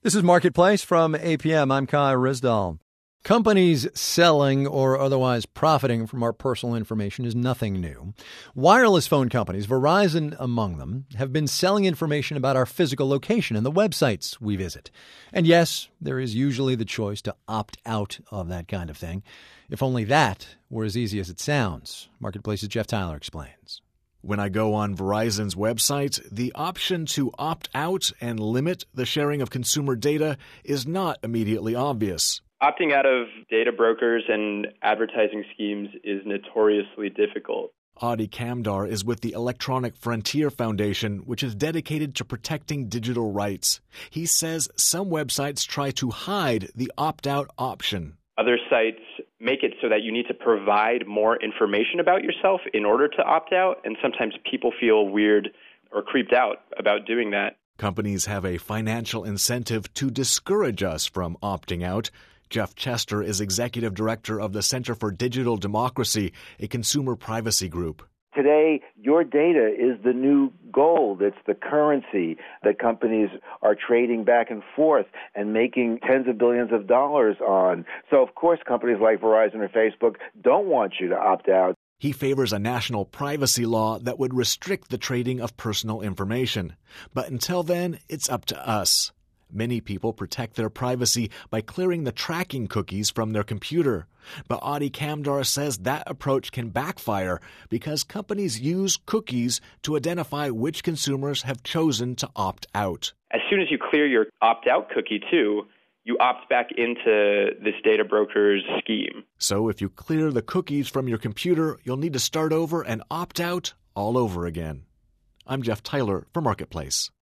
This is Marketplace from APM. I'm Kai Rizdal. Companies selling or otherwise profiting from our personal information is nothing new. Wireless phone companies, Verizon among them, have been selling information about our physical location and the websites we visit. And yes, there is usually the choice to opt out of that kind of thing. If only that were as easy as it sounds. Marketplace's Jeff Tyler explains. When I go on Verizon's website, the option to opt out and limit the sharing of consumer data is not immediately obvious. Opting out of data brokers and advertising schemes is notoriously difficult. Adi Kamdar is with the Electronic Frontier Foundation, which is dedicated to protecting digital rights. He says some websites try to hide the opt-out option. Other sites make it so that you need to provide more information about yourself in order to opt out, and sometimes people feel weird or creeped out about doing that. Companies have a financial incentive to discourage us from opting out. Jeff Chester is executive director of the Center for Digital Democracy, a consumer privacy group. Today, your data is the new gold. It's the currency that companies are trading back and forth and making tens of billions of dollars on. So, of course, companies like Verizon or Facebook don't want you to opt out. He favors a national privacy law that would restrict the trading of personal information. But until then, it's up to us. Many people protect their privacy by clearing the tracking cookies from their computer. But Adi Kamdar says that approach can backfire because companies use cookies to identify which consumers have chosen to opt out. As soon as you clear your opt-out cookie, too, you opt back into this data broker's scheme. So if you clear the cookies from your computer, you'll need to start over and opt out all over again. I'm Jeff Tyler for Marketplace.